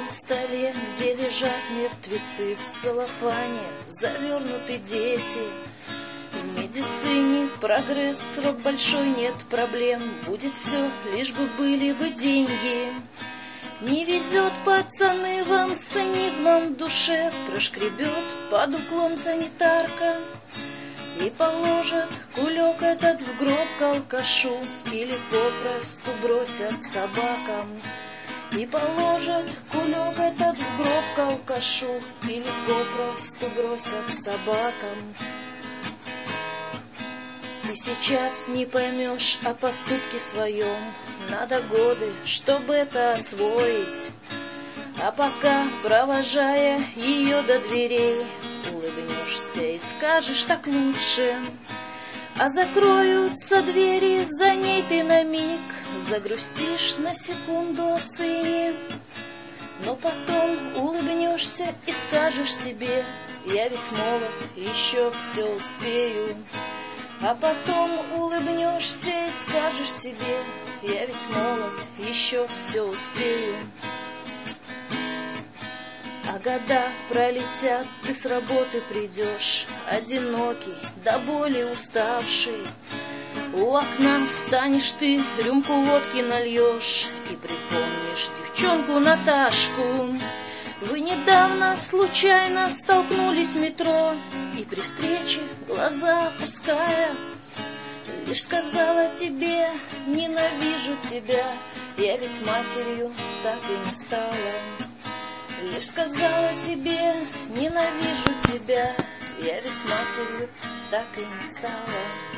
столе, где лежат мертвецы, в целлофане завернуты дети. В медицине прогресс, срок большой, нет проблем, будет все, лишь бы были бы деньги. Не везет, пацаны, вам с цинизмом в душе, прошкребет под углом санитарка и положит кулек этот в гроб к алкашу или попросту бросят собакам. И положат кулек этот в гроб к алкашу или попросту бросят собакам. Ты сейчас не поймешь о поступке своем, надо годы, чтобы это освоить. А пока, провожая ее до дверей, улыбнешься и скажешь так лучше. А закроются двери, за ней ты на миг загрустишь на секунду о сыне. Но потом улыбнешься и скажешь себе: я ведь молод, еще все успею. А потом улыбнешься и скажешь себе: я ведь молод, еще все успею. А года пролетят, ты с работы придешь, одинокий, до боли уставший. У окна встанешь ты, рюмку водки нальешь и припомнишь девчонку Наташку. Вы недавно случайно столкнулись в метро, и при встрече, глаза опуская, лишь сказала тебе: ненавижу тебя, я ведь матерью так и не стала. Лишь сказала тебе: ненавижу тебя, я ведь матерью так и не стала.